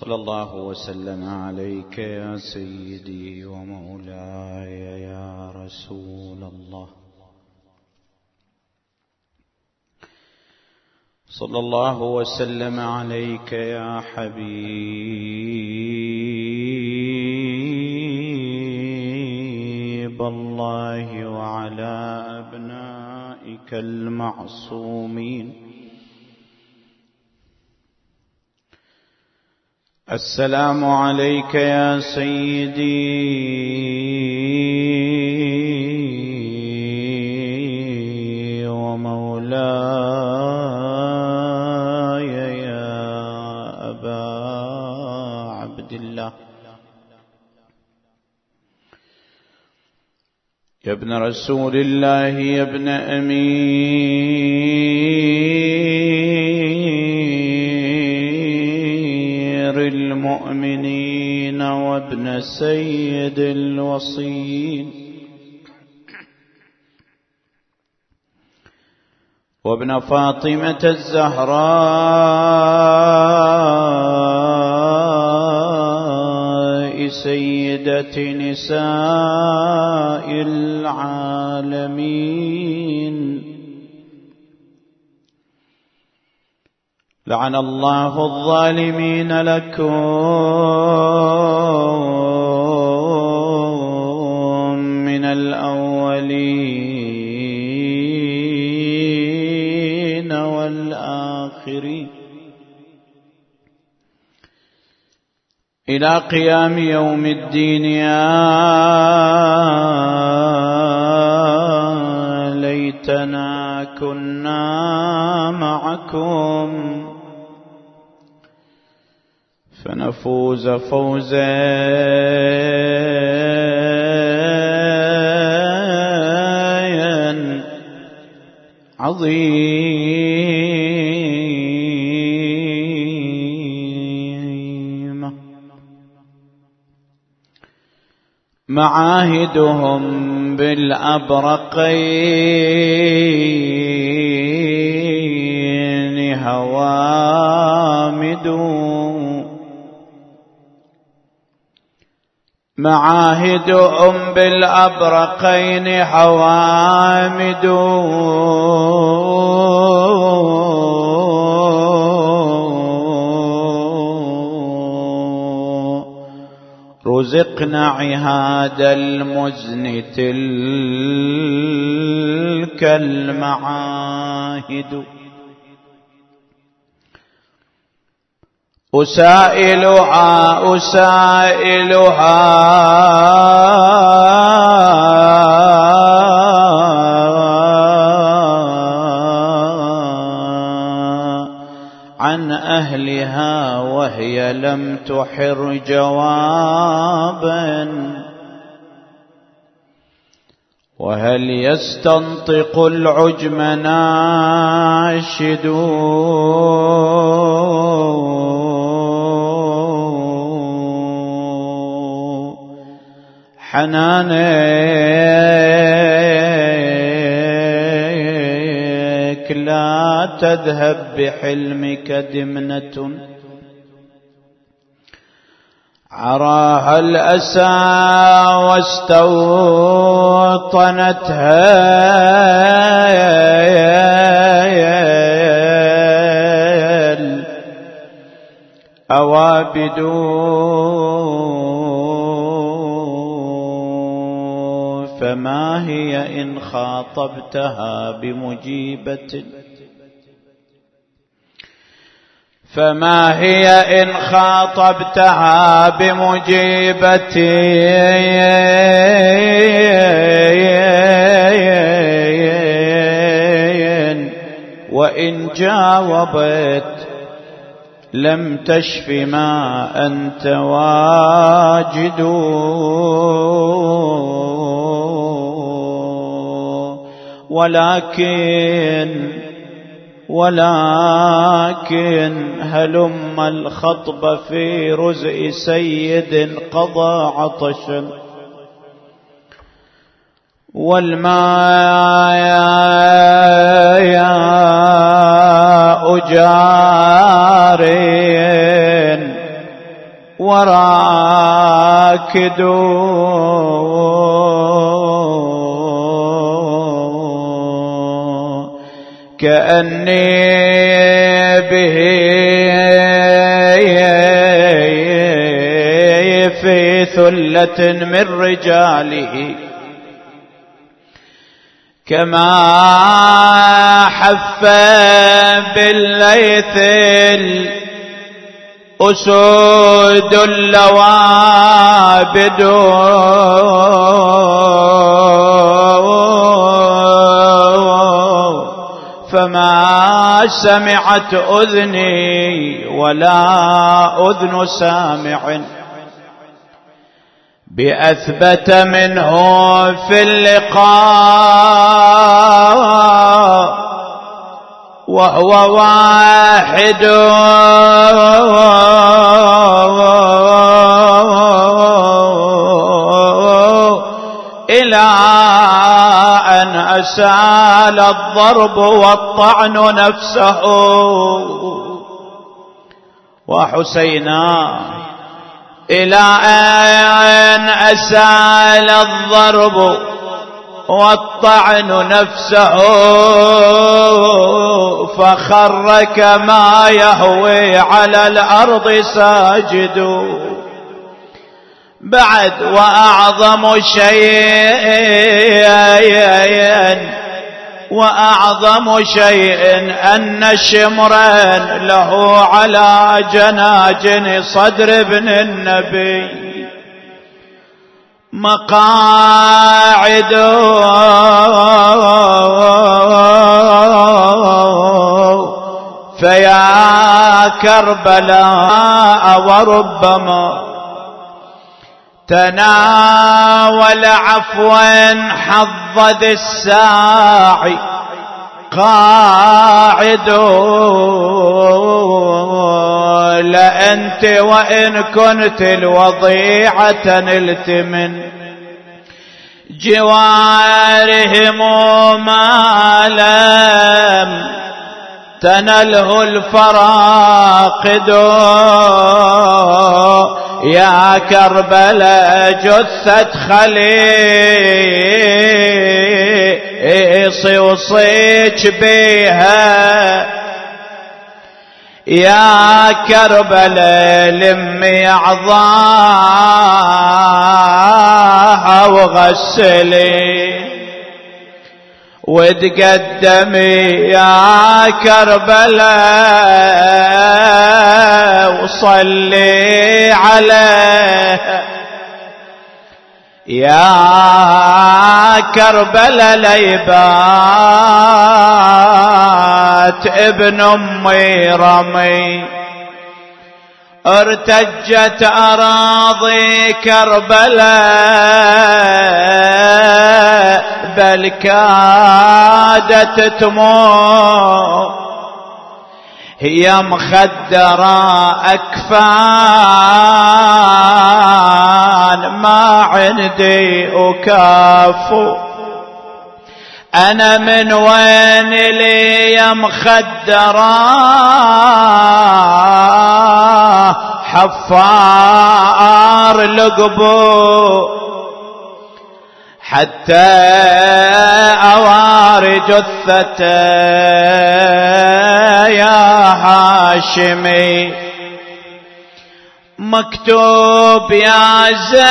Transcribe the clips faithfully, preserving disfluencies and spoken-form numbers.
صلى الله وسلم عليك يا سيدي ومولاي يا رسول الله. صلى الله وسلم عليك يا حبيب الله وعلى أبنائك المعصومين. السلام عليك يا سيدي ومولاي يا أبا عبد الله، يا ابن رسول الله، يا ابن أمير المؤمنين وابن سيد الوصيين وابن فاطمة الزهراء سيدة نساء العالمين. لعن الله الظالمين لكم من الأولين والآخرين إلى قيام يوم الدين. يا ليتنا كنا معكم فنفوز فوزا عظيما. معاهدهم بالأبرقين هوامد، معاهدهم بالأبرقين حوامد، رزقنا عهاد المزن تلك المعاهد. أسائلها أسائلها عن أهلها وهي لم تحر جوابا، وهل يستنطق العجم ناشد حنانك لا تذهب بحلمك دمنة، عراها الأسى واستوطنتها الأوابد، فما هي إن خاطبتها بمجيبة، فما هي إن خاطبتها بمجيبة، وإن جاوبت لم تشف ما أنت واجد، ولكن ولكن هلم الخطب في رزء سيد قضى عطشا، والماء يا أجار وراكدوا كأني به في ثلة من رجاله كما حف بالليث الأسود اللوابد فما سمعت أذني ولا أذن سامع بأثبت منه في اللقاء وهو واحد إلى أن أسال الضرب والطعن نفسه وحسينا إلى أن أسال الضرب والطعن نفسه فخر كما يهوي على الأرض ساجد بعد وأعظم شيء وأعظم شيء أن شمرا له على جناجن صدر ابن النبي مقاعد فيا كربلاء وربما تناول عفوا حظ ذي الساعي قاعد لأنت وإن كنت الوضيعة نلت من جوارهم ما لم تنله الفراقد يا كربلاء جثة خليصي وصيج بيها يا كربلاء لمي عظاها وغسلي وتقدمي يا كربلاء وصلي عليه يا كربلاء ليبات ابن أمي رمي ارتجت أراضي كربلاء بل كادت تموت هي مخدرة أكفان ما عندي أكافو أنا من وين لي يا مخدرة حفار لقبو حتى أواري جثته يا هاشمي مكتوب يا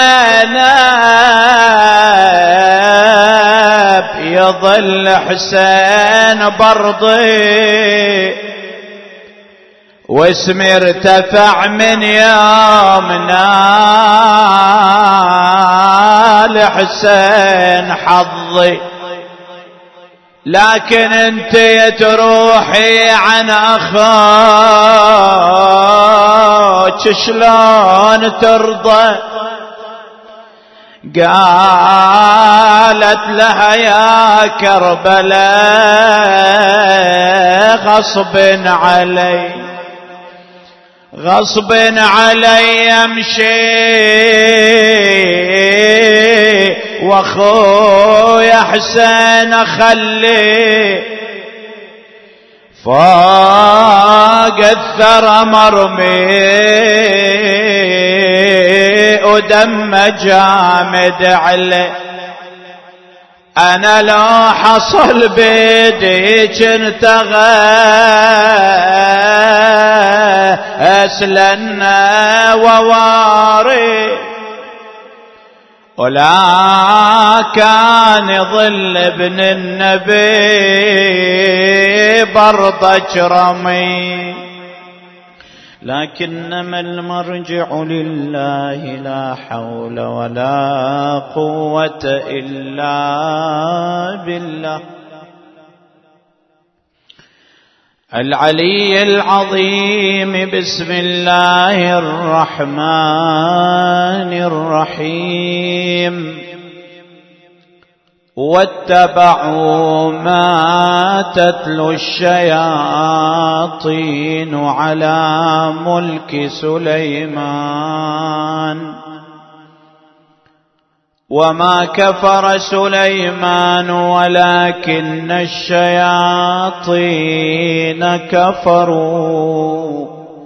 زينب يظل حسين برضي واسمي ارتفع من يومنا لحسين حظي لكن انت تروحي عن اخوك شلون ترضى قالت لها يا كربلاء غصب علي غصب علي امشي واخويا حسين اخلي فوق الثرى مرمي يمه جامد عليه. أنا لو حصل بيدي كنت أسلن وواري، ولا كان ظل ابن النبي برض رمي. لكنما المرجع لله، لا حول ولا قوة إلا بالله العلي العظيم. بسم الله الرحمن الرحيم. واتبعوا ما تتلو الشياطين على ملك سليمان، وما كفر سليمان ولكن الشياطين كفروا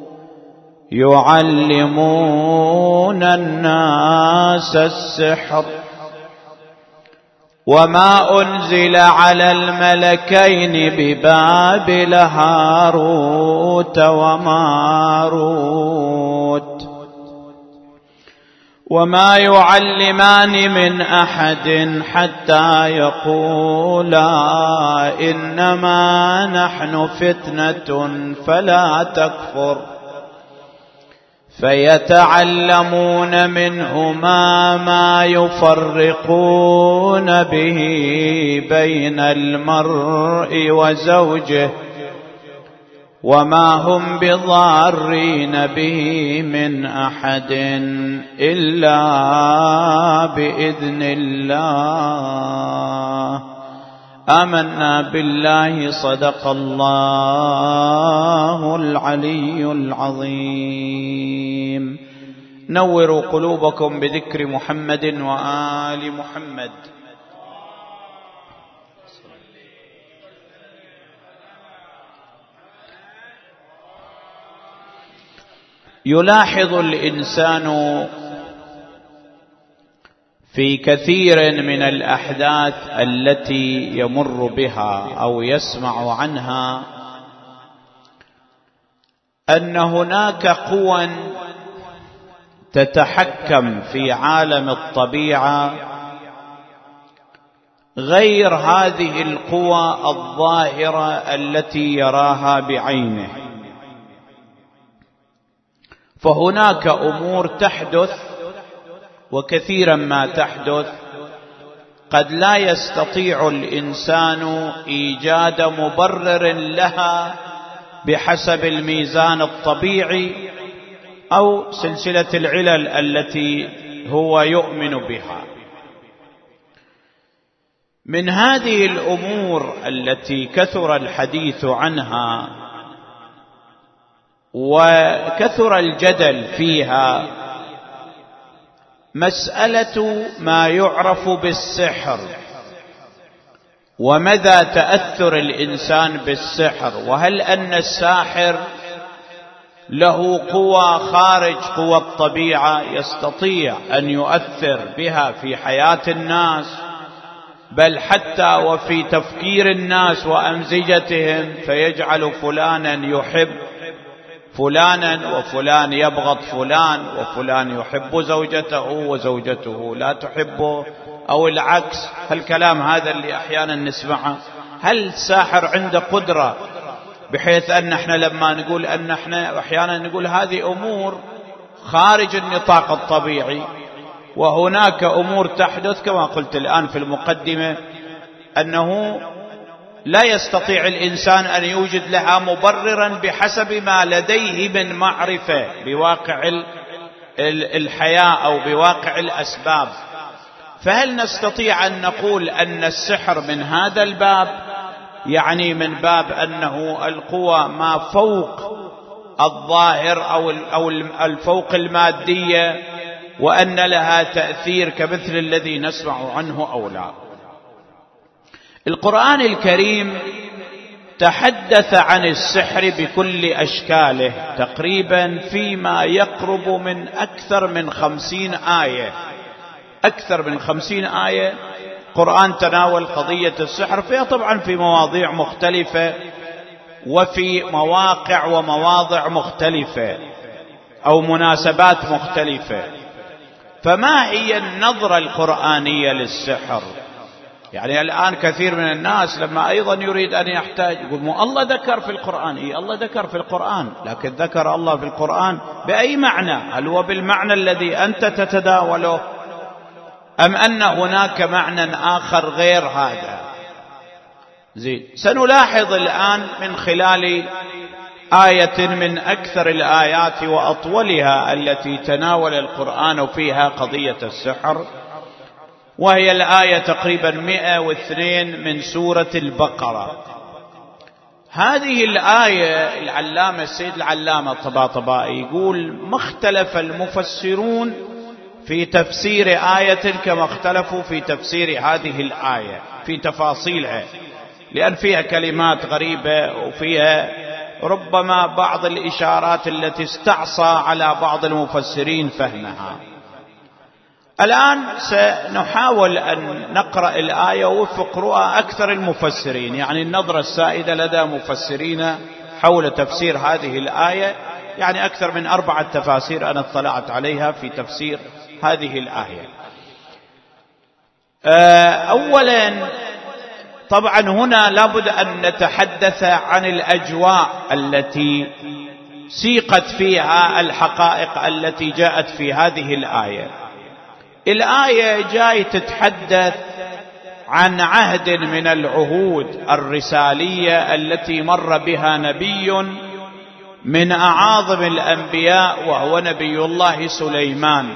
يعلمون الناس السحر. وما أنزل على الملكين ببابل هاروت وماروت وما يعلمان من أحد حتى يقولا إنما نحن فتنة فلا تكفر، فيتعلمون منهما ما يفرقون به بين المرء وزوجه، وما هم بضارين به من أحد إلا بإذن الله. آمنا بالله. صدق الله العلي العظيم. نوروا قلوبكم بذكر محمد وآل محمد. يلاحظ الإنسان في كثير من الأحداث التي يمر بها أو يسمع عنها أن هناك قوى تتحكم في عالم الطبيعة غير هذه القوى الظاهرة التي يراها بعينه. فهناك أمور تحدث، وكثيرا ما تحدث قد لا يستطيع الإنسان إيجاد مبرر لها بحسب الميزان الطبيعي أو سلسلة العلل التي هو يؤمن بها. من هذه الأمور التي كثر الحديث عنها وكثر الجدل فيها مسألة ما يعرف بالسحر، ومدى تأثر الإنسان بالسحر، وهل أن الساحر له قوى خارج قوى الطبيعة يستطيع أن يؤثر بها في حياة الناس، بل حتى وفي تفكير الناس وأمزجتهم، فيجعل فلانا يحب فلانا وفلان يبغض فلان، وفلان يحب زوجته وزوجته لا تحبه، أو العكس. هالكلام هذا اللي أحيانا نسمعه، هل الساحر عنده قدرة بحيث أن احنا لما نقول أن احنا أحيانا نقول هذه أمور خارج النطاق الطبيعي، وهناك أمور تحدث كما قلت الآن في المقدمة أنه لا يستطيع الإنسان أن يوجد لها مبررا بحسب ما لديه من معرفة بواقع الحياة أو بواقع الأسباب. فهل نستطيع أن نقول أن السحر من هذا الباب، يعني من باب أنه القوى ما فوق الظاهر أو الفوق المادية، وأن لها تأثير كمثل الذي نسمع عنه أو لا؟ القرآن الكريم تحدث عن السحر بكل أشكاله تقريبا فيما يقرب من أكثر من خمسين آية، أكثر من خمسين آية قرآن تناول قضية السحر، فيها طبعا في مواضيع مختلفة وفي مواقع ومواضع مختلفة أو مناسبات مختلفة. فما هي النظرة القرآنية للسحر؟ يعني الآن كثير من الناس لما أيضا يريد أن يحتاج يقول مو الله ذكر في القرآن، إيه الله ذكر في القرآن، لكن ذكر الله في القرآن بأي معنى؟ هل هو بالمعنى الذي أنت تتداوله أم أن هناك معنى آخر غير هذا؟ زين، سنلاحظ الآن من خلال آية من أكثر الآيات وأطولها التي تناول القرآن فيها قضية السحر، وهي الآية تقريبا مئة واثنين من سورة البقرة. هذه الآية العلامة السيد العلامة الطباطبائي يقول ما اختلف المفسرون في تفسير آية كما اختلفوا في تفسير هذه الآية في تفاصيلها، لأن فيها كلمات غريبة وفيها ربما بعض الإشارات التي استعصى على بعض المفسرين فهمها. الآن سنحاول أن نقرأ الآية وفق رؤى أكثر المفسرين، يعني النظرة السائدة لدى مفسرين حول تفسير هذه الآية، يعني أكثر من أربعة تفاسير أنا اطلعت عليها في تفسير هذه الآية. أولا طبعا هنا لابد أن نتحدث عن الأجواء التي سيقت فيها الحقائق التي جاءت في هذه الآية. الآية جاي تتحدث عن عهد من العهود الرسالية التي مر بها نبي من أعاظم الأنبياء وهو نبي الله سليمان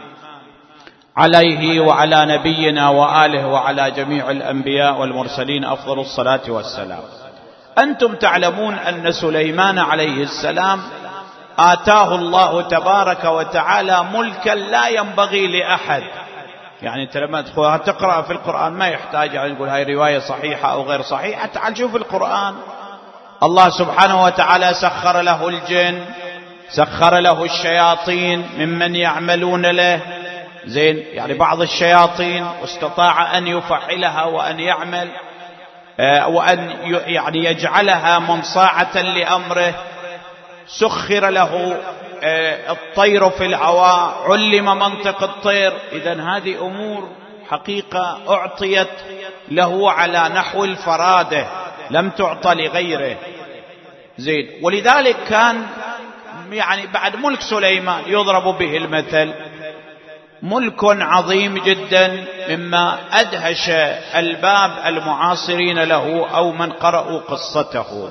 عليه وعلى نبينا وآله وعلى جميع الأنبياء والمرسلين أفضل الصلاة والسلام. أنتم تعلمون أن سليمان عليه السلام آتاه الله تبارك وتعالى ملكا لا ينبغي لأحد. يعني أنت لما تقرأ في القرآن ما يحتاج يعني تقول هاي رواية صحيحة أو غير صحيحة، تعال شوف القرآن. الله سبحانه وتعالى سخر له الجن، سخر له الشياطين ممن يعملون له، زين، يعني بعض الشياطين واستطاع أن يفعلها وأن يعمل آه وأن يعني يجعلها منصاعة لأمره. سخر له آه الطير في الهواء، علم منطق الطير. إذن هذه أمور حقيقة أعطيت له على نحو الفرادة، لم تعطى لغيره. زين، ولذلك كان يعني بعد ملك سليمان يضرب به المثل، ملك عظيم جدا مما أدهش الباب المعاصرين له أو من قرأوا قصته.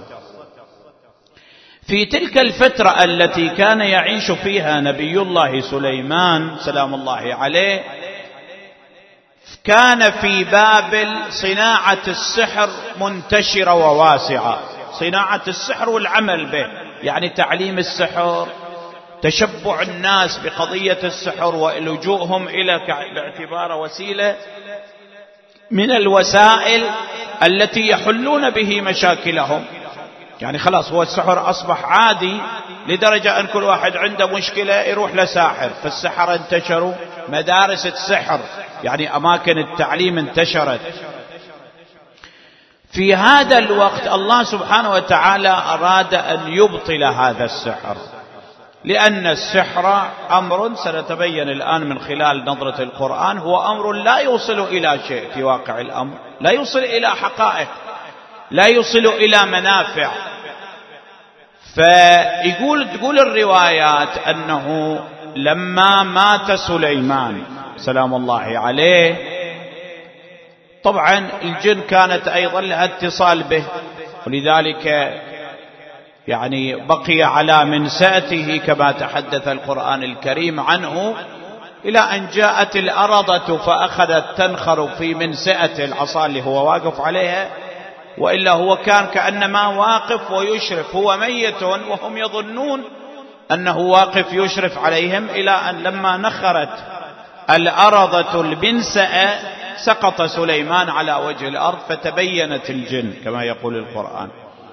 في تلك الفترة التي كان يعيش فيها نبي الله سليمان سلام الله عليه، كان في بابل صناعة السحر منتشرة وواسعة، صناعة السحر والعمل به، يعني تعليم السحر، تشبع الناس بقضية السحر ولجوءهم إلى باعتبار وسيلة من الوسائل التي يحلون به مشاكلهم. يعني خلاص هو السحر أصبح عادي لدرجة أن كل واحد عنده مشكلة يروح لساحر، فالسحر انتشروا، مدارس السحر يعني أماكن التعليم انتشرت. في هذا الوقت الله سبحانه وتعالى أراد أن يبطل هذا السحر، لأن السحر أمر سنتبين الآن من خلال نظرة القرآن هو أمر لا يوصل إلى شيء في واقع الأمر، لا يوصل إلى حقائق، لا يوصل إلى منافع. فيقول تقول الروايات أنه لما مات سليمان سلام الله عليه، طبعا الجن كانت أيضا لها اتصال به، ولذلك يعني بقي على منسأته كما تحدث القرآن الكريم عنه، إلى أن جاءت الأرضة فأخذت تنخر في منسأة العصا اللي هو واقف عليها، وإلا هو كان كأنما واقف ويشرف، هو ميت وهم يظنون أنه واقف يشرف عليهم، إلى أن لما نخرت الأرضة المنسأة سقط سليمان على وجه الأرض فتبينت الجن كما يقول القرآن.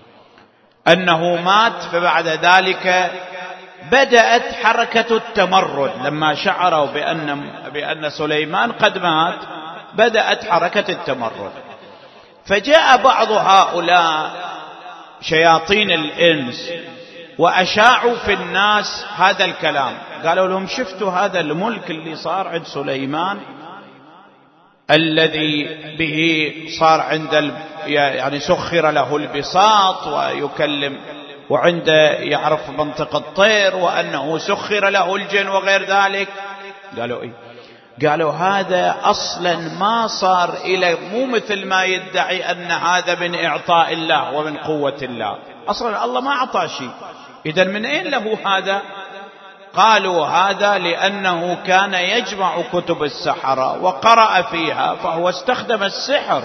أنه مات. فبعد ذلك بدأت حركة التمرد، لما شعروا بأن, بأن سليمان قد مات بدأت حركة التمرد. فجاء بعض هؤلاء شياطين الإنس وأشاعوا في الناس هذا الكلام، قالوا لهم شفتوا هذا الملك اللي صار عند سليمان الذي به صار عند يعني سخر له البساط ويكلم وعنده يعرف منطق الطير، وأنه سخر له الجن وغير ذلك. قالوا إيه؟ قالوا هذا أصلا ما صار إلى، مو مثل ما يدعي أن هذا من إعطاء الله ومن قوة الله، أصلا الله ما أعطى شيء، إذن من أين له هذا؟ قالوا هذا لأنه كان يجمع كتب السحرة وقرأ فيها فهو استخدم السحر،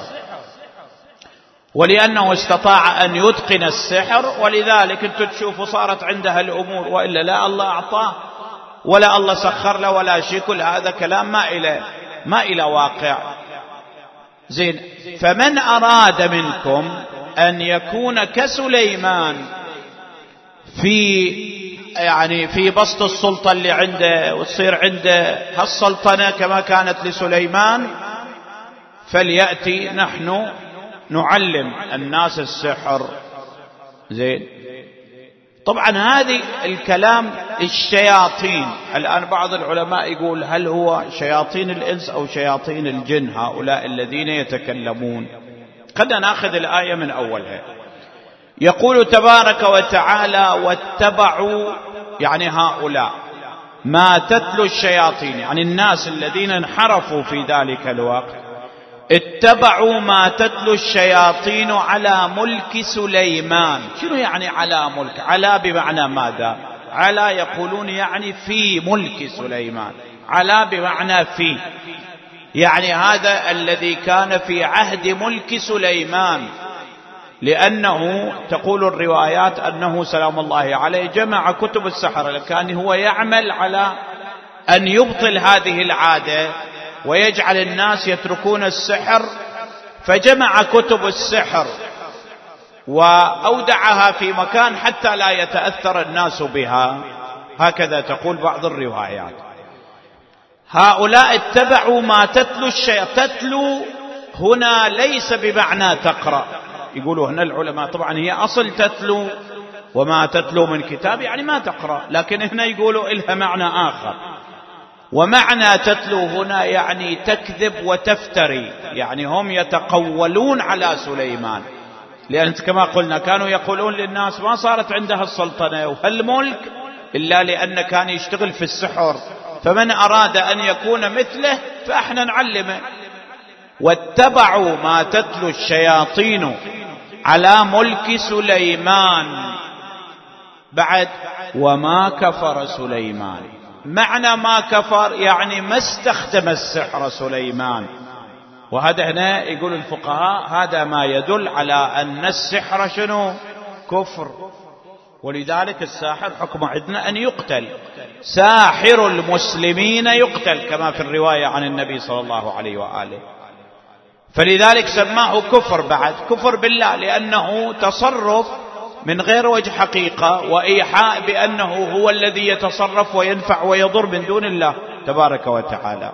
ولأنه استطاع أن يتقن السحر، ولذلك أنتم تشوفوا صارت عندها الأمور، وإلا لا الله أعطاه ولا الله سخر له ولا شيء. كل هذا كلام ما إلى ما إلى واقع. زين، فمن أراد منكم أن يكون كسليمان في يعني في بسط السلطة اللي عنده وتصير عنده هالسلطنة كما كانت لسليمان، فليأتي نحن نعلم الناس السحر. زين، طبعا هذه الكلام الشياطين. الآن بعض العلماء يقول هل هو شياطين الإنس أو شياطين الجن هؤلاء الذين يتكلمون؟ خلينا ناخذ الآية من أولها. يقول تبارك وتعالى واتبعوا، يعني هؤلاء ما تتلو الشياطين، يعني الناس الذين انحرفوا في ذلك الوقت، اتبعوا ما تتلو الشياطين على ملك سليمان. شنو يعني على ملك؟ على بمعنى ماذا؟ على يقولون يعني في ملك سليمان، على بمعنى في، يعني هذا الذي كان في عهد ملك سليمان، لأنه تقول الروايات أنه سلام الله عليه جمع كتب السحر، كان هو يعمل على أن يبطل هذه العادة ويجعل الناس يتركون السحر، فجمع كتب السحر وأودعها في مكان حتى لا يتأثر الناس بها، هكذا تقول بعض الروايات. هؤلاء اتبعوا ما تتلو الشياطين. تتلو هنا ليس بمعنى تقرأ، يقولوا هنا العلماء طبعا هي أصل تتلو وما تتلو من كتاب يعني ما تقرأ، لكن هنا يقولوا إلها معنى آخر. ومعنى تتلو هنا يعني تكذب وتفتري، يعني هم يتقولون على سليمان، لأن كما قلنا كانوا يقولون للناس ما صارت عندها السلطنة وهالملك إلا لأن كان يشتغل في السحر، فمن أراد أن يكون مثله فإحنا نعلمه. واتبعوا ما تتلو الشياطين على ملك سليمان. بعد وما كفر سليمان، معنى ما كفر يعني ما استخدم السحر سليمان. وهذا هنا يقول الفقهاء هذا ما يدل على أن السحر شنو؟ كفر، ولذلك الساحر حكم عندنا أن يقتل، ساحر المسلمين يقتل كما في الرواية عن النبي صلى الله عليه وآله. فلذلك سماه كفر، بعد كفر بالله، لأنه تصرف من غير وجه حقيقة وإيحاء بأنه هو الذي يتصرف وينفع ويضر من دون الله تبارك وتعالى.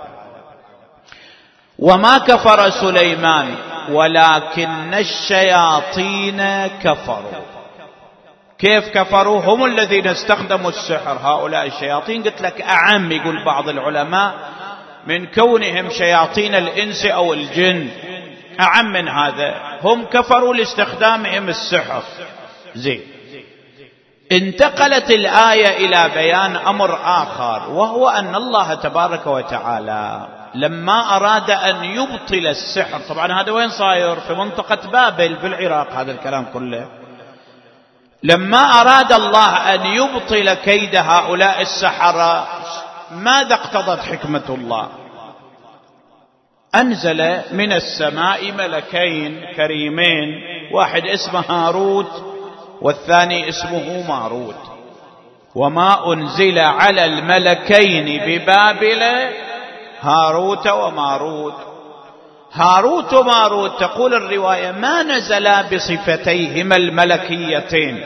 وما كفر سليمان ولكن الشياطين كفروا. كيف كفروا؟ هم الذين استخدموا السحر، هؤلاء الشياطين. قلت لك أعم، يقول بعض العلماء، من كونهم شياطين الإنس أو الجن، أعم من هذا، هم كفروا لاستخدامهم السحر. زين، انتقلت الآية إلى بيان أمر آخر، وهو أن الله تبارك وتعالى لما أراد أن يبطل السحر، طبعا هذا وين صاير؟ في منطقة بابل في العراق، هذا الكلام كله. لما أراد الله أن يبطل كيد هؤلاء السحرة، ماذا اقتضت حكمة الله؟ أنزل من السماء ملكين كريمين، واحد اسمه هاروت والثاني اسمه ماروت. وما أنزل على الملكين ببابل هاروت وماروت. هاروت وماروت تقول الرواية ما نزلا بصفتيهما الملكيتين،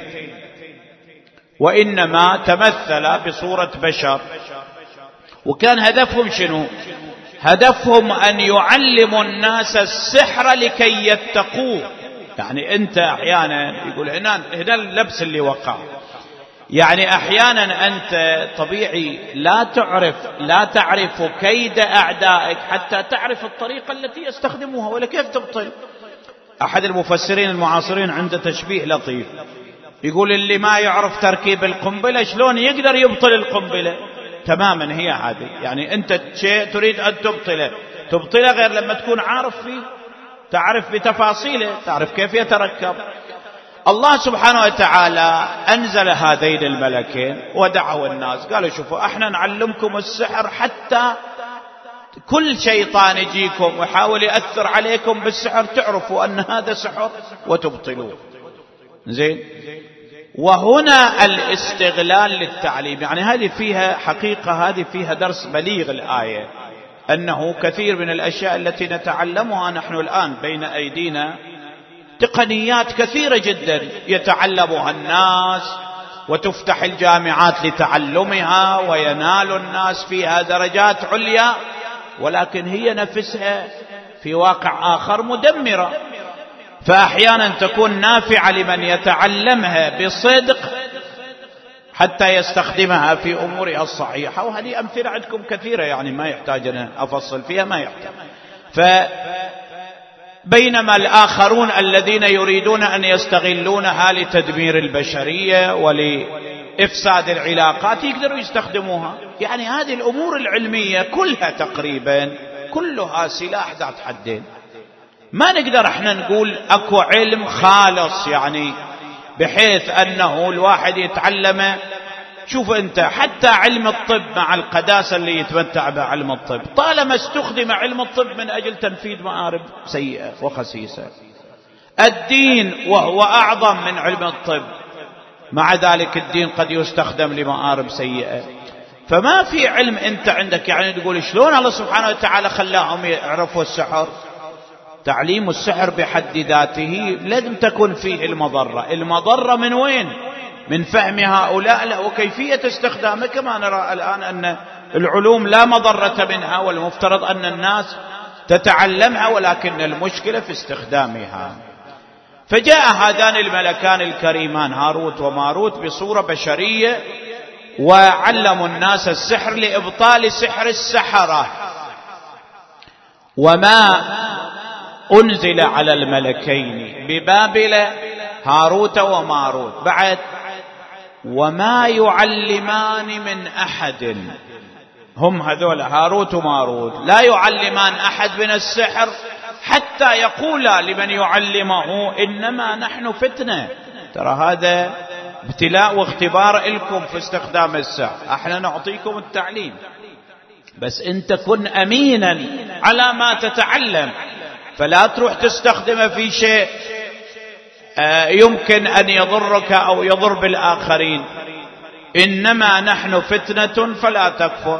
وإنما تمثلا بصورة بشر. وكان هدفهم شنو؟ هدفهم أن يعلموا الناس السحر لكي يتقوه. يعني أنت أحيانا يقول هنا هنا اللبس اللي وقع، يعني أحيانا أنت طبيعي لا تعرف لا تعرف كيد أعدائك حتى تعرف الطريقة التي يستخدموها ولا كيف تبطل. أحد المفسرين المعاصرين عنده تشبيه لطيف، يقول اللي ما يعرف تركيب القنبلة شلون يقدر يبطل القنبلة؟ تماما هي هذه، يعني أنت شيء تريد أن تبطله تبطله غير لما تكون عارف فيه، تعرف بتفاصيله، تعرف كيف يتركب. الله سبحانه وتعالى أنزل هذين الملكين ودعوا الناس، قالوا شوفوا احنا نعلمكم السحر حتى كل شيطان يجيكم ويحاول يأثر عليكم بالسحر تعرفوا أن هذا سحر وتبطلوه. زين. وهنا الاستغلال للتعليم، يعني هذه فيها حقيقة، هذه فيها درس بليغ الآية، أنه كثير من الأشياء التي نتعلمها نحن الآن بين أيدينا تقنيات كثيرة جدا يتعلمها الناس وتفتح الجامعات لتعلمها وينال الناس فيها درجات عليا، ولكن هي نفسها في واقع آخر مدمرة. فأحيانا تكون نافعة لمن يتعلمها بصدق حتى يستخدمها في أمورها الصحيحة، وهذه أمثلة عندكم كثيرة يعني ما يحتاج أن أفصل فيها، ما يحتاج. فبينما الآخرون الذين يريدون أن يستغلونها لتدمير البشرية ولإفساد العلاقات يقدروا يستخدموها. يعني هذه الأمور العلمية كلها تقريبا كلها سلاح ذات حدين. ما نقدر احنا نقول اكو علم خالص، يعني بحيث انه الواحد يتعلم. شوف انت حتى علم الطب مع القداسة اللي يتمتع بها علم الطب، طالما استخدم علم الطب من اجل تنفيذ مآرب سيئة وخسيسة. الدين وهو اعظم من علم الطب، مع ذلك الدين قد يستخدم لمآرب سيئة. فما في علم انت عندك يعني تقول شلون الله سبحانه وتعالى خلاهم يعرفوا السحر. تعليم السحر بحد ذاته لازم تكون فيه المضرة. المضرة من وين؟ من فهم هؤلاء له وكيفية استخدامه. كما نرى الآن أن العلوم لا مضرة منها، والمفترض أن الناس تتعلمها، ولكن المشكلة في استخدامها. فجاء هذان الملكان الكريمان هاروت وماروت بصورة بشرية وعلموا الناس السحر لإبطال سحر السحرة. وما أنزل على الملكين ببابل هاروت وماروت. بعد وما يعلمان من أحد، هم هذول هاروت وماروت لا يعلمان أحد من السحر حتى يقولا لمن يعلمه إنما نحن فتنة. ترى هذا ابتلاء واختبار لكم في استخدام السحر، احنا نعطيكم التعليم بس انت كن أمينا على ما تتعلم، فلا تروح تستخدمه في شيء يمكن أن يضرك أو يضر بالآخرين. إنما نحن فتنة فلا تكفر.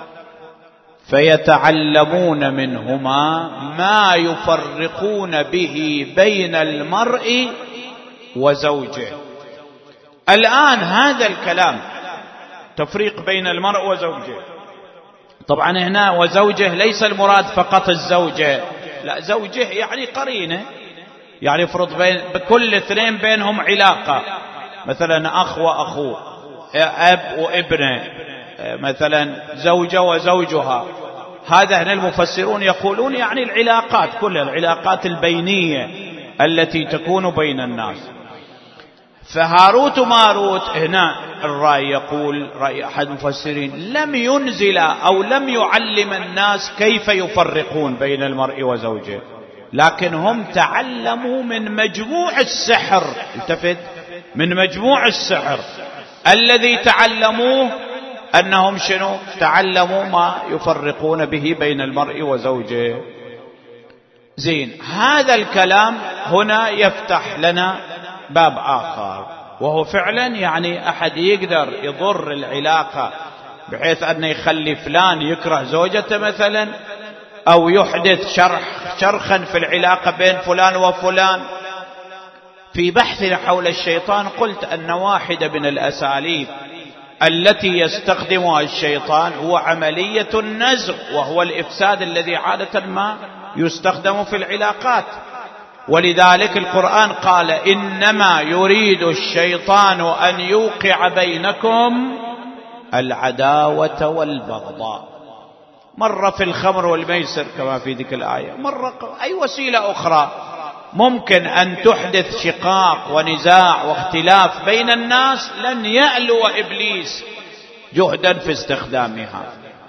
فيتعلمون منهما ما يفرقون به بين المرء وزوجه. الآن هذا الكلام تفريق بين المرء وزوجه، طبعا هنا وزوجه ليس المراد فقط الزوجة، لا، زوجه يعني قرينة، يعني افرض بين كل اثنين بينهم علاقة، مثلا أخ وأخوه، أب وابنه، مثلا زوجة وزوجها. هذا هنا المفسرون يقولون يعني العلاقات، كل العلاقات البينية التي تكون بين الناس. فهاروت وماروت هنا الرأي يقول رأي أحد المفسرين لم ينزل أو لم يعلم الناس كيف يفرقون بين المرء وزوجه، لكن هم تعلموا من مجموع السحر. التفت، من مجموع السحر الذي تعلموه أنهم شنو؟ تعلموا ما يفرقون به بين المرء وزوجه. زين، هذا الكلام هنا يفتح لنا باب آخر، وهو فعلا يعني أحد يقدر يضر العلاقة بحيث أنه يخلي فلان يكره زوجته مثلا، أو يحدث شرخ شرخا في العلاقة بين فلان وفلان. في بحثنا حول الشيطان قلت أن واحدة من الأساليب التي يستخدمها الشيطان هو عملية النزغ، وهو الإفساد الذي عادة ما يستخدم في العلاقات. ولذلك القرآن قال إنما يريد الشيطان أن يوقع بينكم العداوة والبغضاء، مرة في الخمر والميسر كما في ذيك الآية، مرة أي وسيلة أخرى ممكن أن تحدث شقاق ونزاع واختلاف بين الناس، لن يألو إبليس جهدا في استخدامها.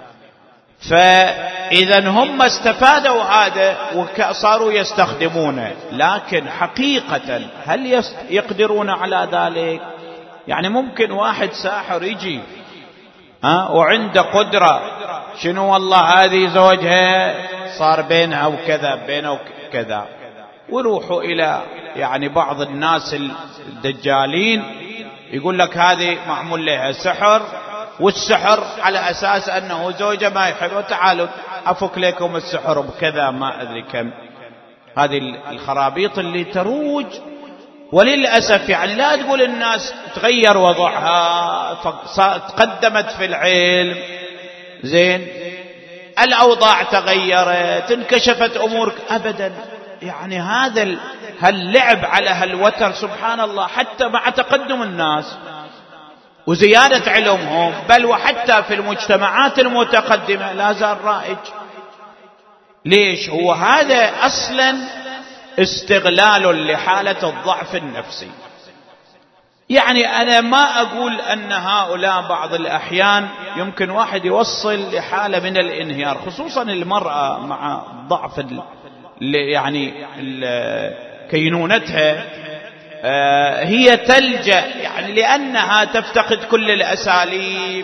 فإذا هم استفادوا هذا وصاروا يستخدمونه، لكن حقيقة هل يقدرون على ذلك؟ يعني ممكن واحد ساحر يجي ها وعنده قدرة، شنو والله هذه زوجها صار بينها وكذا بينه وكذا، ويروحوا إلى يعني بعض الناس الدجالين يقول لك هذه معمول لها سحر، والسحر على أساس أنه زوجة ما يحبه، تعالوا أفك لكم السحر بكذا ما أدري كم. هذه الخرابيط اللي تروج، وللأسف يعني لا تقول الناس تغير وضعها، تقدمت في العلم، زين الأوضاع تغيرت، انكشفت أمور، أبدا. يعني هذا هاللعب على هالوتر سبحان الله حتى مع تقدم الناس وزيادة علمهم، بل وحتى في المجتمعات المتقدمة لا زال رائج. ليش؟ هو هذا أصلا استغلال لحالة الضعف النفسي. يعني أنا ما أقول أن هؤلاء بعض الأحيان يمكن واحد يوصل لحالة من الانهيار، خصوصا المرأة مع ضعف يعني كينونتها، هي تلجأ يعني لأنها تفتقد كل الأساليب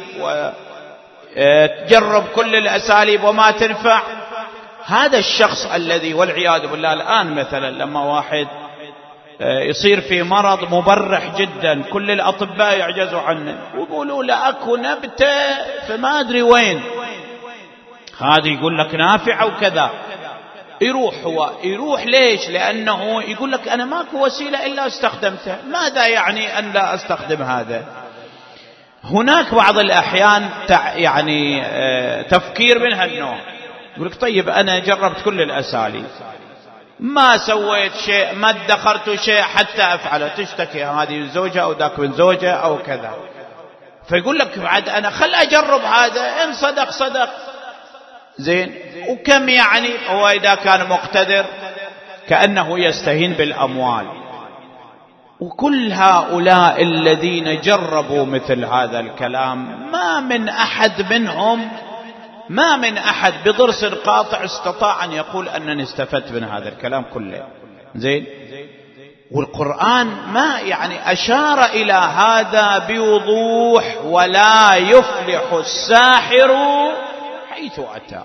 وتجرب كل الأساليب وما تنفع. هذا الشخص الذي والعياذ بالله الآن مثلا لما واحد يصير في مرض مبرح جدا كل الأطباء يعجزوا عنه ويقولوا له أكو نبتة فما أدري وين، هذا يقول لك نافعة وكذا، يروح هو يروح ليش؟ لأنه يقول لك أنا ماكو وسيلة إلا استخدمتها، ماذا يعني أن لا أستخدم هذا؟ هناك بعض الأحيان يعني تفكير من هالنوع، يقول لك طيب أنا جربت كل الأساليب ما سويت شيء، ما ادخرت شيء حتى أفعله، تشتكي هذه من زوجة أو ذاك من زوجة أو كذا، فيقول لك بعد أنا خل أجرب هذا، إن صدق صدق زين. وكم يعني هو إذا كان مقتدر كأنه يستهين بالأموال. وكل هؤلاء الذين جربوا مثل هذا الكلام ما من أحد منهم ما من أحد بضرس قاطع استطاع أن يقول أنني استفدت من هذا الكلام كله، زين. والقرآن ما يعني أشار إلى هذا بوضوح، ولا يفلح الساحر حيث أتى،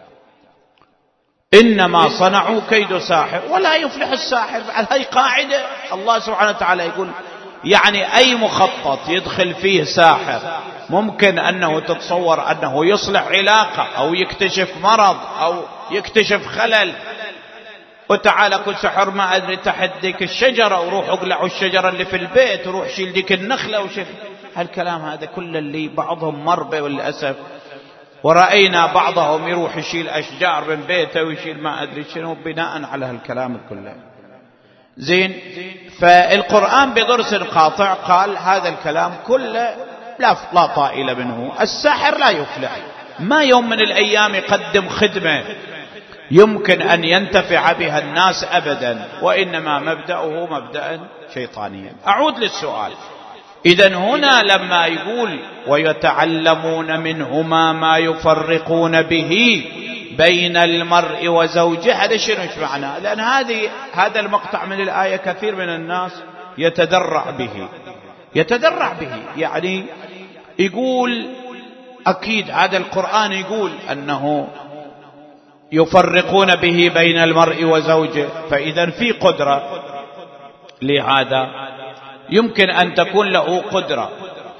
إنما صنعوا كيد ساحر ولا يفلح الساحر. هذه قاعدة الله سبحانه وتعالى يقول يعني أي مخطط يدخل فيه ساحر ممكن أنه تتصور أنه يصلح علاقة أو يكتشف مرض أو يكتشف خلل، وتعالى كل سحر ما أدري تحت ديك الشجرة وروح اقلعوا الشجرة اللي في البيت وروح شيل ديك النخلة وشيل هالكلام هذا كل اللي بعضهم مربى والأسف. ورأينا بعضهم يروح يشيل أشجار من بيته ويشيل ما أدري شنو بناء على هالكلام كله، زين. فالقرآن بدرس قاطع قال هذا الكلام كله لا لا طائل منه، الساحر لا يفلح، ما يوم من الأيام يقدم خدمة يمكن أن ينتفع بها الناس أبدا، وإنما مبدأه مبدأ شيطانيا. أعود للسؤال، إذن هنا لما يقول ويتعلمون منهما ما يفرقون به بين المرء وزوجه، هذا شنو ايش معناه؟ لأن هذه هذا المقطع من الآية كثير من الناس يتدرع به يتدرع به يعني يقول أكيد هذا القرآن يقول أنه يفرقون به بين المرء وزوجه، فإذا في قدرة لهذا، يمكن أن تكون له قدرة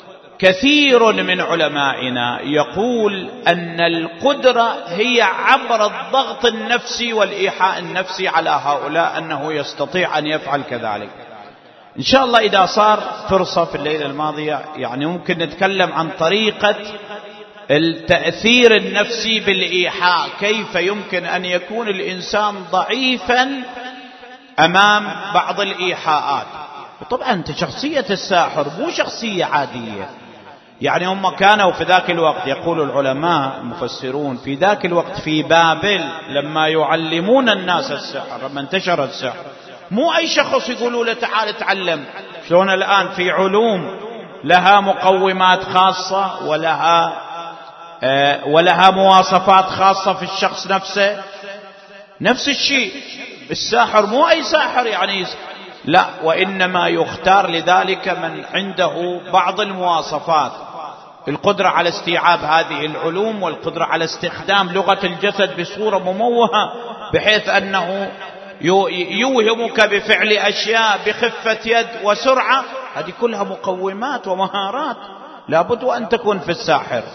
كثير من علمائنا يقول أن القدرة هي عبر الضغط النفسي والإيحاء النفسي على هؤلاء أنه يستطيع أن يفعل كذلك. إن شاء الله إذا صار فرصة في الليلة الماضية يعني ممكن نتكلم عن طريقة التأثير النفسي بالإيحاء، كيف يمكن أن يكون الإنسان ضعيفا أمام بعض الإيحاءات. وطبعا أنت شخصية الساحر مو شخصية عادية، يعني هم كانوا في ذاك الوقت يقول العلماء المفسرون في ذاك الوقت في بابل لما يعلمون الناس السحر، لما انتشر السحر مو أي شخص يقولوا له تعال تعلم، شلون الآن في علوم لها مقومات خاصة ولها آه ولها مواصفات خاصة في الشخص نفسه. نفس الشيء الساحر مو أي ساحر يعني لا، وإنما يختار لذلك من عنده بعض المواصفات، القدرة على استيعاب هذه العلوم والقدرة على استخدام لغة الجسد بصورة مموهة بحيث أنه يوهمك بفعل أشياء بخفة يد وسرعة. هذه كلها مقومات ومهارات لابد أن تكون في الساحر.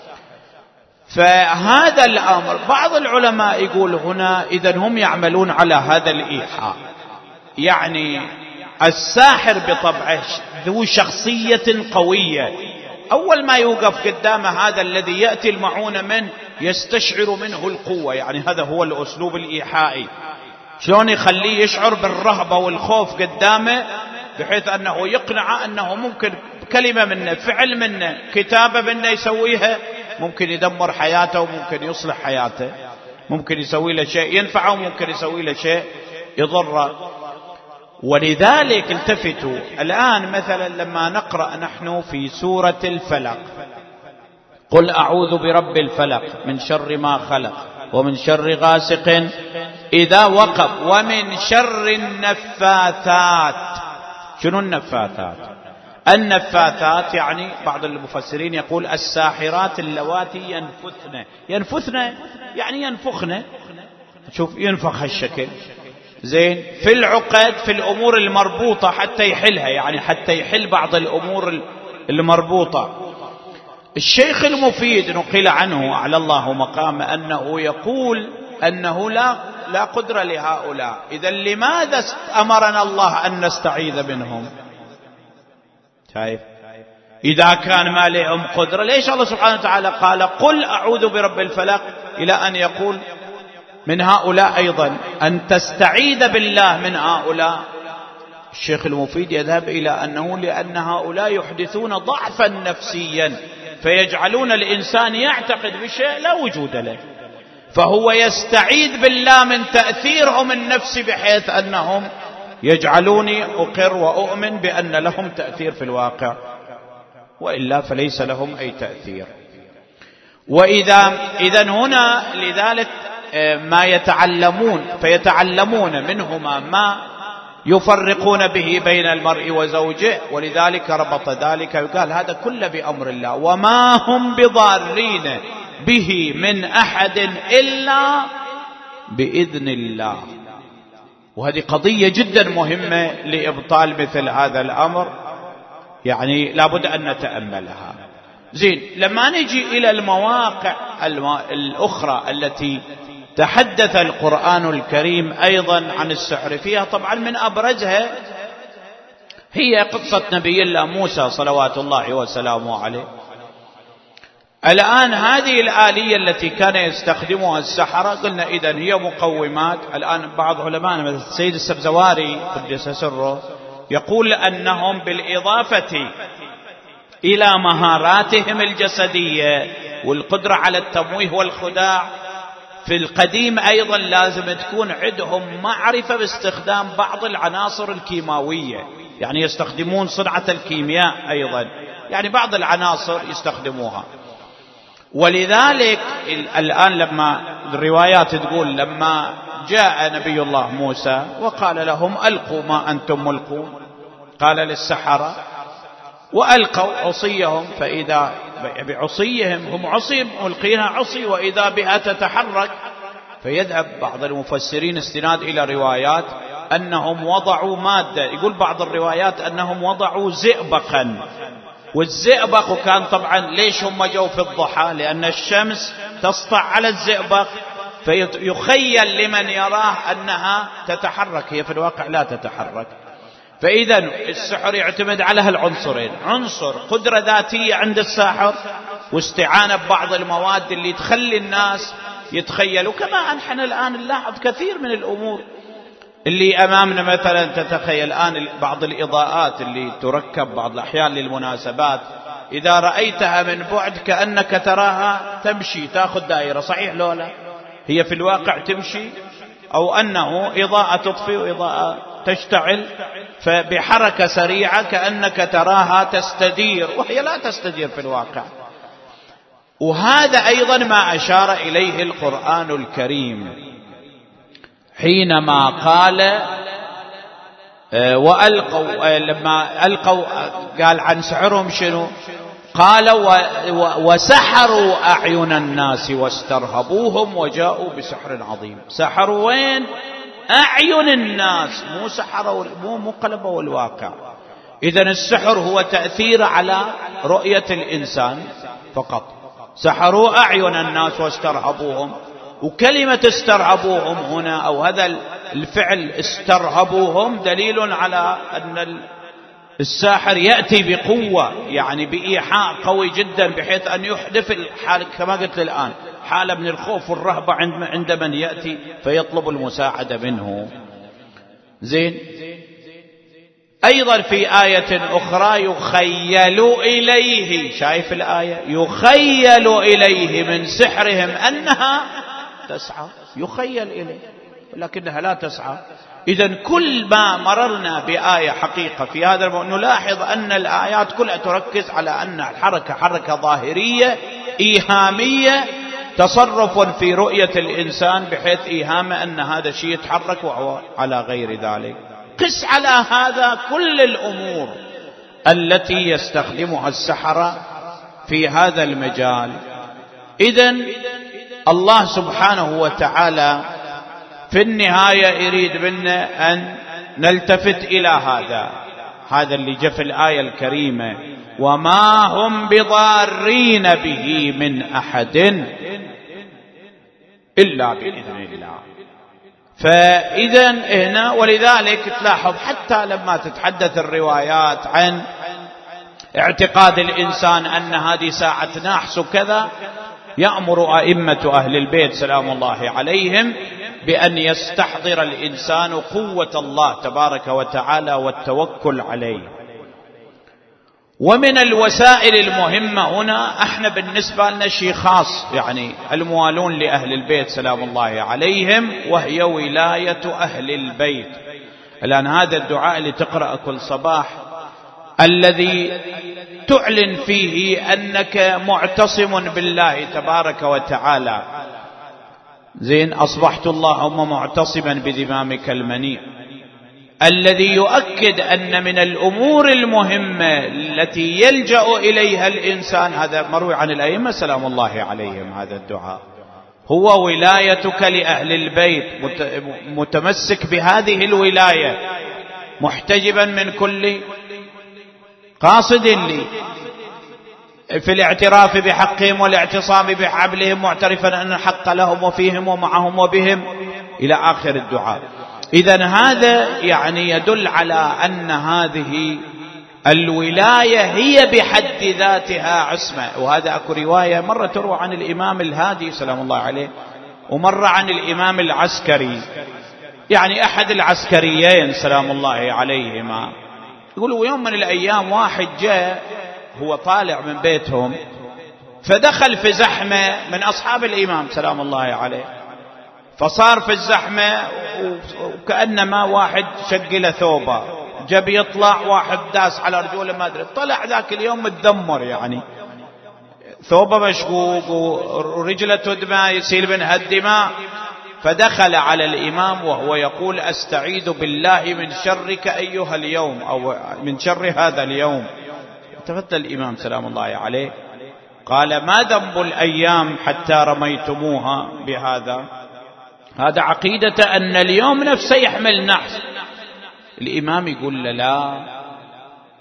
فهذا الأمر بعض العلماء يقول هنا إذن هم يعملون على هذا الإيحاء، يعني الساحر بطبعه ذو شخصية قوية، أول ما يوقف قدامه هذا الذي يأتي المعونة منه يستشعر منه القوة، يعني هذا هو الأسلوب الإيحائي، شلون يخليه يشعر بالرهبة والخوف قدامه بحيث أنه يقنع أنه ممكن كلمة منه فعل منه كتابة منه يسويها ممكن يدمر حياته وممكن يصلح حياته، ممكن يسوي له شيء ينفعه وممكن يسوي له شيء يضره. ولذلك التفتوا الآن مثلا لما نقرأ نحن في سورة الفلق قل أعوذ برب الفلق من شر ما خلق ومن شر غاسق إذا وقب ومن شر النفاثات. شنو النفاثات؟ النفاثات يعني بعض المفسرين يقول الساحرات اللواتي ينفثن، ينفثن يعني ينفخن، شوف ينفخ هالشكل زين في العقد في الأمور المربوطة حتى يحلها، يعني حتى يحل بعض الأمور المربوطة. الشيخ المفيد نقل عنه على الله مقام أنه يقول أنه لا لا قدرة لهؤلاء، إذا لماذا أمرنا الله أن نستعيذ منهم؟ شايف إذا كان ما لهم قدرة ليش الله سبحانه وتعالى قال قل أعوذ برب الفلق إلى أن يقول من هؤلاء أيضا أن تستعيذ بالله من هؤلاء؟ الشيخ المفيد يذهب إلى أنه لأن هؤلاء يحدثون ضعفا نفسيا فيجعلون الإنسان يعتقد بشيء لا وجود له، فهو يستعيذ بالله من تأثيرهم النفسي بحيث أنهم يجعلوني أقر وأؤمن بأن لهم تأثير في الواقع، وإلا فليس لهم أي تأثير. وإذا إذن هنا لذلك ما يتعلمون فيتعلمون منهما ما يفرقون به بين المرء وزوجه، ولذلك ربط ذلك وقال هذا كله بأمر الله وما هم بضارين به من أحد إلا بإذن الله. وهذه قضية جدا مهمة لإبطال مثل هذا الأمر، يعني لابد أن نتأملها. زين لما نجي إلى المواقع الأخرى التي تحدث القرآن الكريم أيضا عن السحر فيها، طبعا من أبرزها هي قصة نبي الله موسى صلوات الله وسلامه عليه. الآن هذه الآلية التي كان يستخدمها السحرة قلنا إذن هي مقومات. الآن بعض علماء مثل السيد السبزواري قدس سره يقول أنهم بالإضافة إلى مهاراتهم الجسدية والقدرة على التمويه والخداع في القديم أيضا لازم تكون عندهم معرفة باستخدام بعض العناصر الكيماوية، يعني يستخدمون صنعة الكيمياء أيضا، يعني بعض العناصر يستخدموها. ولذلك الآن لما الروايات تقول لما جاء نبي الله موسى وقال لهم ألقوا ما أنتم ملقون، قال للسحرة وألقوا عصيهم فإذا بعصيهم هم عصي ملقينها عصي وإذا بها تتحرك. فيذهب بعض المفسرين استناد إلى روايات أنهم وضعوا مادة، يقول بعض الروايات أنهم وضعوا زئبقا والزئبق، وكان طبعا ليش هم جو في الضحى؟ لأن الشمس تسطع على الزئبق فيخيل لمن يراه أنها تتحرك، هي في الواقع لا تتحرك. فإذا السحر يعتمد على هالعنصرين، عنصر قدرة ذاتية عند الساحر واستعانة ببعض المواد اللي تخلي الناس يتخيلوا. كما نحن الآن نلاحظ كثير من الأمور اللي أمامنا، مثلا تتخيل الآن بعض الإضاءات اللي تركب بعض الأحيان للمناسبات، إذا رأيتها من بعد كأنك تراها تمشي تأخذ دائرة، صحيح لولا هي في الواقع تمشي، أو أنه إضاءة تطفي وإضاءة تشتعل، فبحركة سريعة كأنك تراها تستدير وهي لا تستدير في الواقع. وهذا أيضا ما أشار إليه القرآن الكريم حينما قال وألقوا، لما ألقوا قال عن سحرهم شنو؟ قال وسحروا أعين الناس واسترهبوهم وجاءوا بسحر عظيم. سحروا وين؟ أعين الناس، مو سحروا، مو مقلبوا الواقع. إذن السحر هو تأثير على رؤية الإنسان فقط. سحروا أعين الناس واسترهبوهم، وكلمة استرهبوهم هنا أو هذا الفعل استرهبوهم دليل على أن الساحر يأتي بقوة، يعني بإيحاء قوي جدا، بحيث أن يحدث الحالة كما قلت الآن حالة من الخوف والرهبة عند من يأتي فيطلب المساعدة منه. زين. أيضا في آية أخرى يخيل إليه، شايف الآية؟ يخيل إليه من سحرهم أنها تسعى، يخيل إليه ولكنها لا تسعى. إذن كل ما مررنا بآية حقيقة في هذا الموضوع نلاحظ أن الآيات كلها تركز على أن الحركة حركة ظاهرية إيهامية، تصرف في رؤية الإنسان بحيث إيهام أن هذا الشيء يتحرك وهو على غير ذلك. قس على هذا كل الأمور التي يستخدمها السحرة في هذا المجال. إذن الله سبحانه وتعالى في النهاية يريد منا أن نلتفت إلى هذا هذا اللي جاء في الآية الكريمة: وما هم بضارين به من أحد إلا بإذن الله. فإذا هنا ولذلك تلاحظ حتى لما تتحدث الروايات عن اعتقاد الإنسان أن هذه ساعة نحس كذا، يأمر أئمة أهل البيت سلام الله عليهم بأن يستحضر الإنسان قوة الله تبارك وتعالى والتوكل عليه. ومن الوسائل المهمة هنا احنا بالنسبة لنا شيء خاص، يعني الموالون لأهل البيت سلام الله عليهم، وهي ولاية أهل البيت. الآن هذا الدعاء اللي تقرأ كل صباح الذي تعلن فيه أنك معتصم بالله تبارك وتعالى. زين. أصبحت اللهم معتصما بذمامك المنيع، الذي يؤكد أن من الأمور المهمة التي يلجأ إليها الإنسان، هذا مروي عن الأئمة سلام الله عليهم، هذا الدعاء هو ولايتك لأهل البيت، متمسك بهذه الولاية، محتجبا من كل قاصد لي في الاعتراف بحقهم والاعتصام بحبلهم، معترفا أن الحق لهم وفيهم ومعهم وبهم، إلى آخر الدعاء. إذن هذا يعني يدل على أن هذه الولاية هي بحد ذاتها عصمة. وهذا أكو رواية مرة تروى عن الإمام الهادي سلام الله عليه، ومرة عن الإمام العسكري، يعني أحد العسكريين سلام الله عليهما، يقولوا يوم من الأيام واحد جاء هو طالع من بيتهم فدخل في زحمة من أصحاب الإمام سلام الله عليه، فصار في الزحمة وكأنما واحد شقل ثوبه، جاب يطلع واحد داس على رجوله ما أدري، طلع ذاك اليوم متدمر، يعني ثوبه مشقوق ورجله تدمى يسيل منها الدماء. فدخل على الإمام وهو يقول: أستعيذ بالله من شرك أيها اليوم، أو من شر هذا اليوم. التفت الإمام سلام الله عليه قال: ما ذنب الأيام حتى رميتموها بهذا؟ هذا عقيدة أن اليوم نفسه يحمل نحس. الإمام يقول له: لا،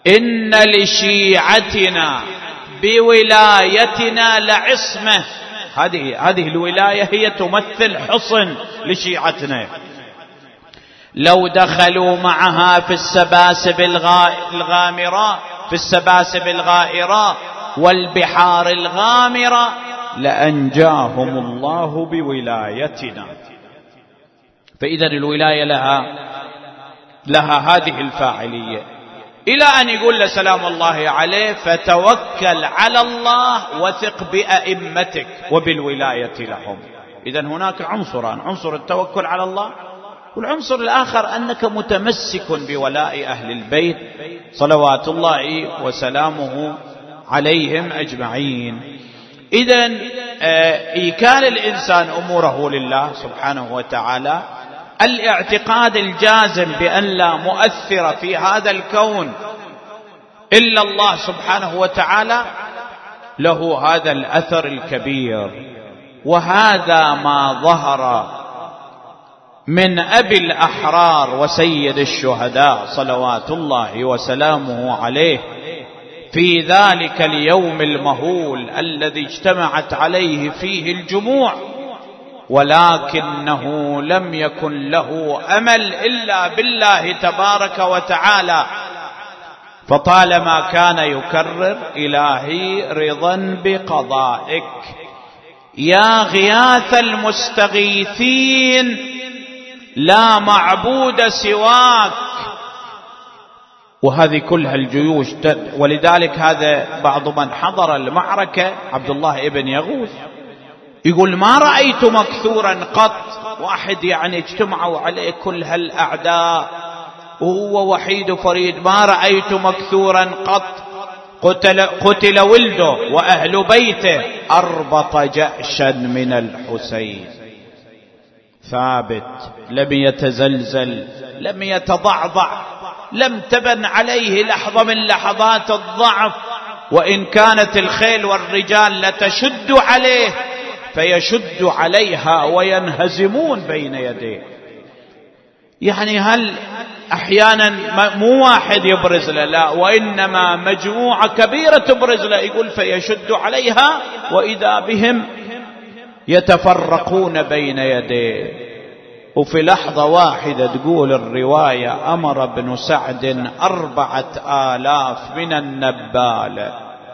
إن لشيعتنا بولايتنا لعصمة. هذه هذه الولاية هي تمثل حصن لشيعتنا. لو دخلوا معها في السباسب الغامرة في السباسب الغائرة والبحار الغامرة لأنجاهم الله بولايتنا. فإذا الولاية لها لها هذه الفاعلية، إلى أن يقول له سلام الله عليه: فتوكل على الله وثق بأئمتك وبالولاية لهم. إذا هناك عنصران: عنصر التوكل على الله، والعنصر الآخر أنك متمسك بولاء أهل البيت صلوات الله وسلامه عليهم أجمعين. إذن إيكال الإنسان أموره لله سبحانه وتعالى، الاعتقاد الجازم بأن لا مؤثر في هذا الكون إلا الله سبحانه وتعالى، له هذا الأثر الكبير. وهذا ما ظهر من أبي الأحرار وسيد الشهداء صلوات الله وسلامه عليه في ذلك اليوم المهول الذي اجتمعت عليه فيه الجموع، ولكنه لم يكن له أمل إلا بالله تبارك وتعالى، فطالما كان يكرر: إلهي رضا بقضائك يا غياث المستغيثين لا معبود سواك. وهذه كلها الجيوش. ولذلك هذا بعض من حضر المعركة عبد الله ابن يغوث يقول: ما رأيت مكثورا قط، واحد يعني اجتمعوا عليه كل هالأعداء وهو وحيد فريد، ما رأيت مكثورا قط، قتل, قتل ولده وأهل بيته أربط جأشا من الحسين، ثابت لم يتزلزل لم يتضعضع، لم تبن عليه لحظة من لحظات الضعف، وإن كانت الخيل والرجال لتشد عليه فيشد عليها وينهزمون بين يديه. يعني هل أحيانا مو واحد يبرز له، لا، وإنما مجموعة كبيرة تبرز له، يقول فيشد عليها وإذا بهم يتفرقون بين يديه. وفي لحظة واحدة تقول الرواية: أمر ابن سعد أربعة آلاف من النبالة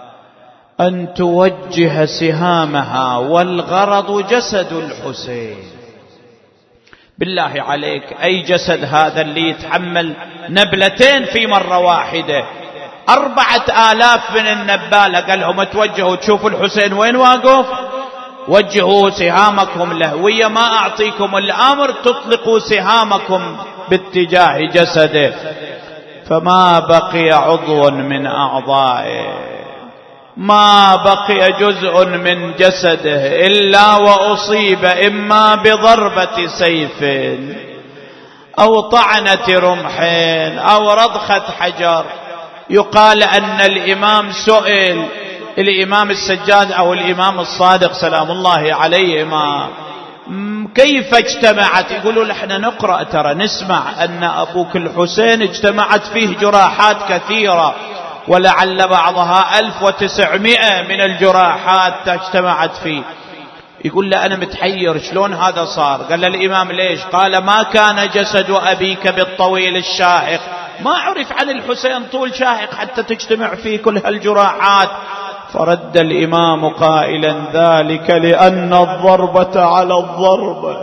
أن توجه سهامها والغرض جسد الحسين. بالله عليك، أي جسد هذا اللي يتحمل نبلتين في مرة واحدة؟ أربعة آلاف من النبالة قال لهم: توجهوا تشوفوا الحسين وين واقف، وجهوا سهامكم له، ويا ما أعطيكم الأمر تطلقوا سهامكم باتجاه جسده. فما بقي عضو من أعضائه، ما بقي جزء من جسده إلا وأصيب إما بضربة سيف أو طعنة رمح أو رضخة حجر. يقال أن الإمام سئل، الإمام السجاد أو الإمام الصادق سلام الله عليهما: كيف اجتمعت؟ يقولوا احنا نقرأ ترى نسمع أن أبوك الحسين اجتمعت فيه جراحات كثيرة، ولعل بعضها ألف وتسعمائة من الجراحات اجتمعت فيه. يقول له: أنا متحير شلون هذا صار؟ قال له الإمام: ليش؟ قال: ما كان جسد أبيك بالطويل الشاهق، ما عرف عن الحسين طول شاهق حتى تجتمع فيه كل هالجراحات. فرد الإمام قائلا: ذلك لأن الضربة على الضربة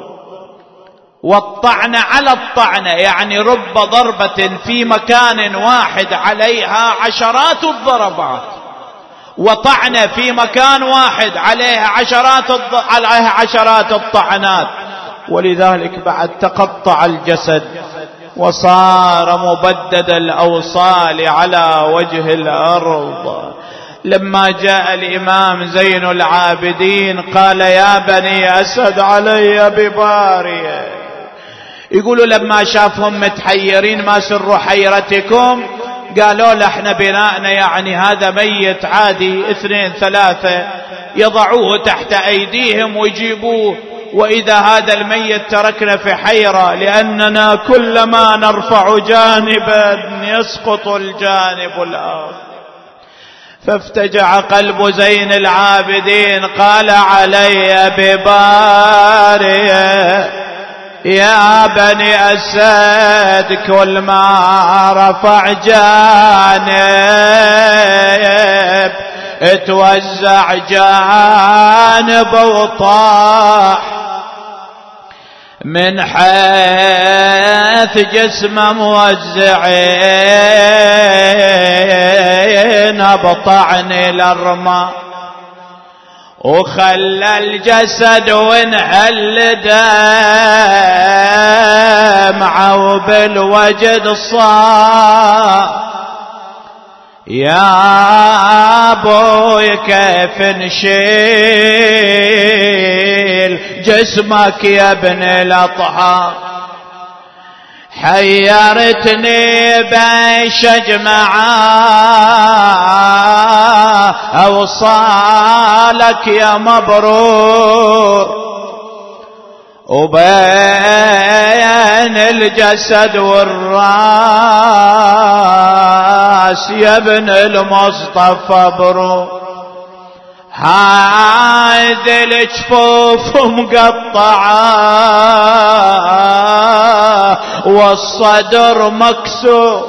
والطعن على الطعن، يعني رب ضربة في مكان واحد عليها عشرات الضربات، وطعن في مكان واحد عليها عشرات الض... عليها عشرات الطعنات. ولذلك بعد تقطع الجسد وصار مبدد الأوصال على وجه الأرض. لما جاء الإمام زين العابدين قال: يا بني أسد علي ببارية. يقولوا لما شافهم متحيرين: ما سر حيرتكم؟ قالوا له: احنا بناءنا يعني هذا ميت عادي، اثنين ثلاثة يضعوه تحت أيديهم ويجيبوه، وإذا هذا الميت تركنا في حيرة، لأننا كلما نرفع جانبا يسقط الجانب الآخر. فافتجع قلب زين العابدين، قال علي بباري يا بني أسد، كل ما رفع جانب اتوزع جانب وطاح من حيث جسمه موزعين بطعني الارمى، وخلى الجسد وانحل دمعه وبالوجد صار. يا ابوي كيف نشيل جسمك يا ابن الاطهار، حيرتني بيش اجمعاه اوصالك يا مبرور، وبين الجسد والراس يا ابن المصطفى برور. هذه الجفوف مقطعة والصدر مكسور،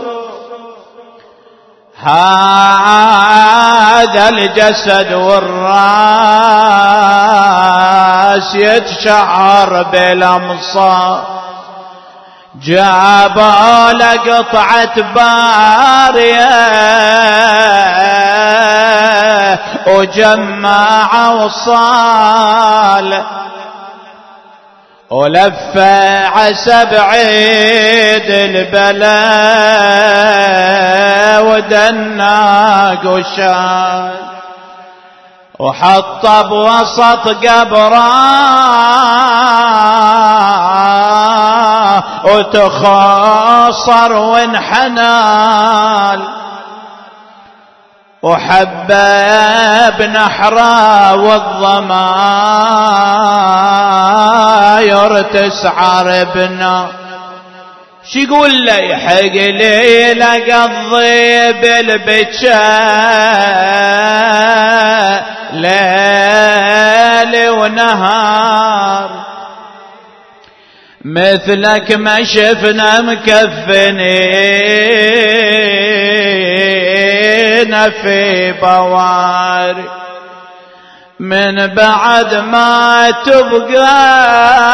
هذا الجسد والراس يتشعر بالامصار. جابوا له قطعة بارية وجمع وصال، ولفع سبعيد البلاء ودناق وشال، وحط بوسط قبره وتخاصر وانحنال، وحبب نحره والضماير تسعر ابنه. شو يقول له يحق لي لقضي بالبكاء ليل ونهار، مثلك ما شفنا مكفنين في بواري، من بعد ما تبقى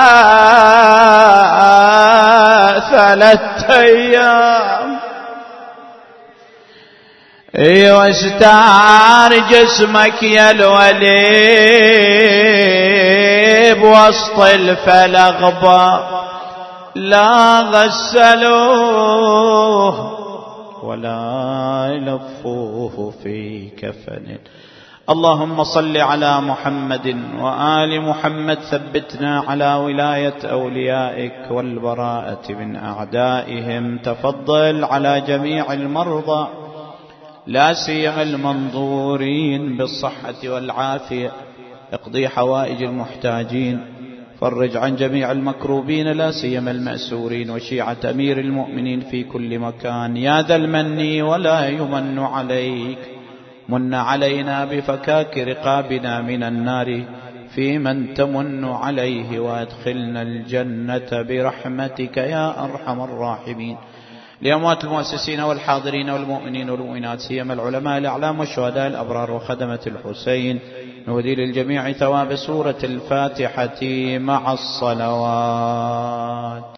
ثلاث ايام يستعار جسمك يا الولي بوسط الفلغبة، لا غسلوه ولا يلفوه في كفن. اللهم صل على محمد وآل محمد، ثبتنا على ولاية أوليائك والبراءة من أعدائهم. تفضل على جميع المرضى لا سيما المنظورين بالصحة والعافية، اقضي حوائج المحتاجين، فرج عن جميع المكروبين لا سيما المأسورين وشيعة أمير المؤمنين في كل مكان. يا ذا المن ولا يمن عليك، من علينا بفكاك رقابنا من النار في من تمن عليه، وادخلنا الجنة برحمتك يا أرحم الراحمين. لأموات المؤسسين والحاضرين والمؤمنين والمؤمنات سيما العلماء الأعلام والشهداء الأبرار وخدمة الحسين، نهدي للجميع ثواب سورة الفاتحة مع الصلوات.